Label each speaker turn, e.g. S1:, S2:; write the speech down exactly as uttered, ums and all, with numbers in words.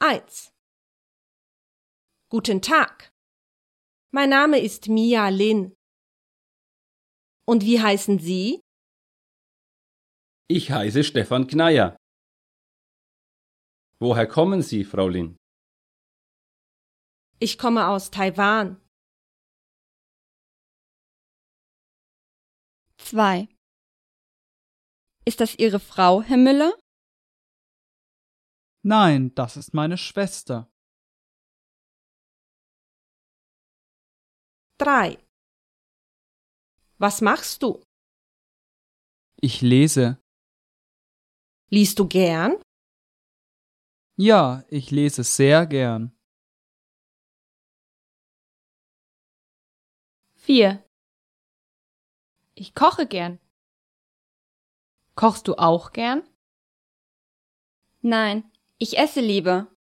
S1: eins. Guten Tag. Mein Name ist Mia Lin. Und wie heißen Sie?
S2: Ich heiße Stefan Kneier. Woher kommen Sie, Frau Lin?
S1: Ich komme aus Taiwan.
S3: zwei. Ist das Ihre Frau, Herr Müller?
S4: Nein, das ist meine Schwester.
S1: drei. Was machst du?
S4: Ich lese.
S1: Liest du gern?
S4: Ja, ich lese sehr gern.
S5: vier. Ich koche gern. Kochst du auch gern?
S3: Nein, ich esse lieber.